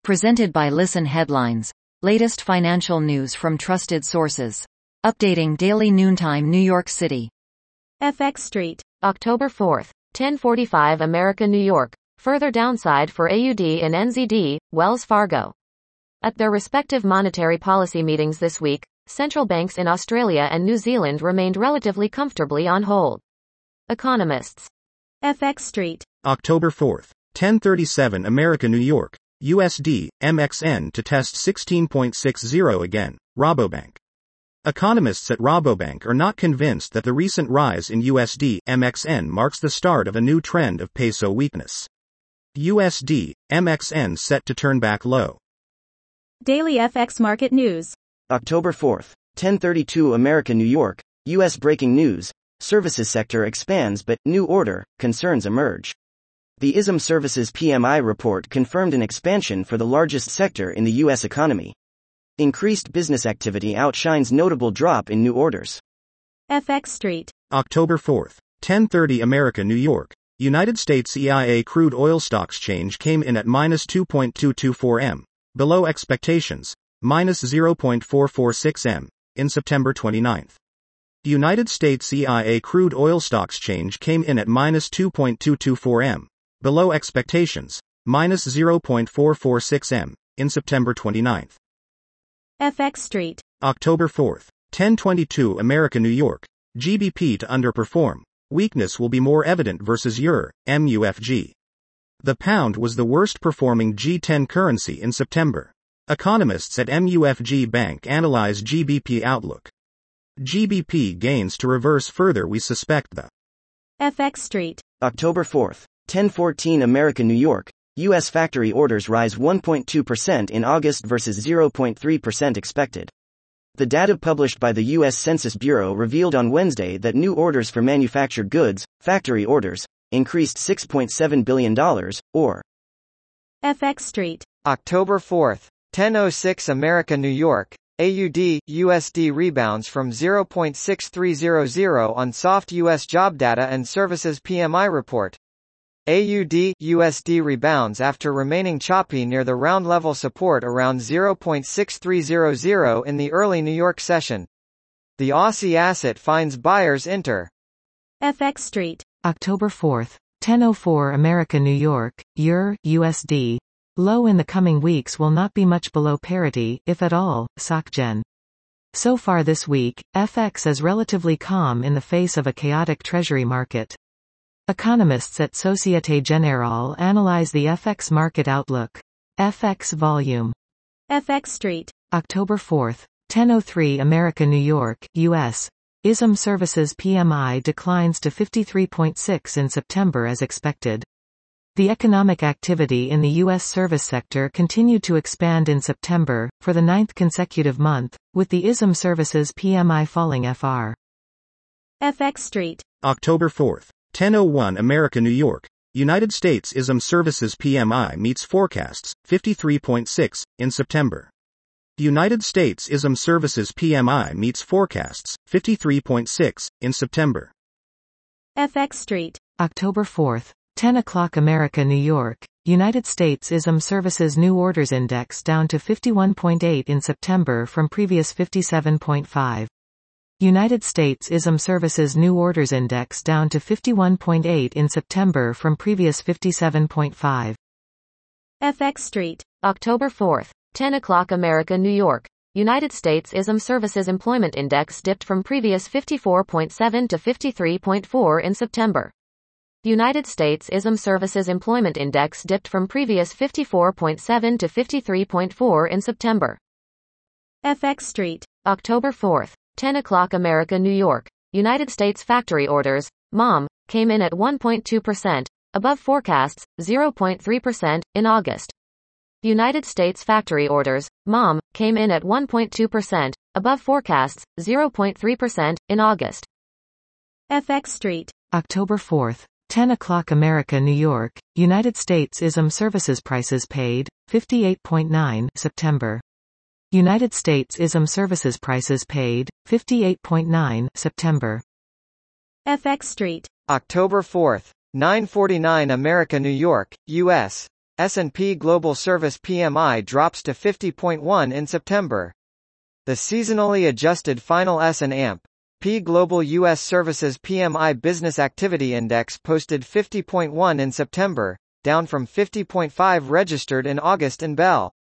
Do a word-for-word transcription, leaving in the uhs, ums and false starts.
Presented by Listen Headlines. Latest financial news from trusted sources. Updating daily noontime New York City. F X Street. October fourth, ten forty-five America New York. Further downside for A U D and N Z D, Wells Fargo. At their respective monetary policy meetings this week, central banks in Australia and New Zealand remained relatively comfortably on hold. Economists. F X Street. October fourth, ten thirty-seven America New York. U S D, M X N to test sixteen point six zero again, Rabobank. Economists at Rabobank are not convinced that the recent rise in U S D, M X N marks the start of a new trend of peso weakness. U S D, M X N set to turn back low. Daily F X Market News. October fourth, ten thirty-two America New York. U S breaking news. Services sector expands but, new order, concerns emerge. The I S M Services P M I report confirmed an expansion for the largest sector in the U S economy. Increased business activity outshines notable drop in new orders. F X Street. October fourth, ten thirty America New York. United States E I A crude oil stocks change came in at minus two point two two four meters, below expectations, minus zero point four four six meters, in September twenty-ninth. United States E I A crude oil stocks change came in at minus two point two two four meters, below expectations, minus zero point four four six meters, in September twenty-ninth. F X Street. October fourth, ten twenty-two America New York. G B P to underperform. Weakness will be more evident versus Euro, M U F G. The pound was the worst performing G ten currency in September. Economists at M U F G Bank analyze G B P outlook. G B P gains to reverse further, we suspect the F X Street. October fourth, ten fourteen America New York. U S factory orders rise one point two percent in August versus zero point three percent expected. The data published by the U S Census Bureau revealed on Wednesday that new orders for manufactured goods, factory orders, increased six point seven billion dollars, or F X Street. October fourth, ten oh six America New York. A U D, U S D rebounds from zero point six three zero zero on soft U S job data and services P M I report. A U D, U S D rebounds after remaining choppy near the round level support around zero point six three zero zero in the early New York session. The Aussie asset finds buyers enter. F X Street. October fourth, ten oh four America New York. Euro, U S D. Low in the coming weeks will not be much below parity, if at all, SocGen. So far this week, F X is relatively calm in the face of a chaotic treasury market. Economists at Société Générale analyze the F X market outlook. F X volume. F X Street. October fourth, ten oh three America New York, U S. I S M Services P M I declines to fifty-three point six in September as expected. The economic activity in the U S service sector continued to expand in September, for the ninth consecutive month, with the I S M Services P M I falling F R. F X Street. October fourth, ten oh one America New York. United States I S M Services P M I meets forecasts, fifty-three point six, in September. United States I S M Services P M I meets forecasts, fifty-three point six, in September. F X Street. October fourth, ten o'clock America New York. United States I S M Services New Orders Index down to fifty-one point eight in September from previous fifty-seven point five. United States I S M Services New Orders Index down to fifty-one point eight in September from previous fifty-seven point five. F X Street. October fourth, ten o'clock America New York. United States I S M Services Employment Index dipped from previous fifty-four point seven to fifty-three point four in September. United States I S M Services Employment Index dipped from previous fifty-four point seven to fifty-three point four in September. F X Street. October fourth, ten o'clock America New York. United States factory orders, M O M, came in at one point two percent, above forecasts, zero point three percent, in August. United States factory orders, M O M, came in at one point two percent, above forecasts, zero point three percent, in August. F X Street. October fourth, ten o'clock America New York. United States I S M Services prices paid, fifty-eight point nine, September. United States I S M Services prices paid, fifty-eight point nine, September. F X Street. October fourth, nine forty-nine America New York, U S. S and P Global Service P M I drops to fifty point one in September. The seasonally adjusted final S and P Global U S Services P M I Business Activity Index posted fifty point one in September, down from fifty point five registered in August and Bell.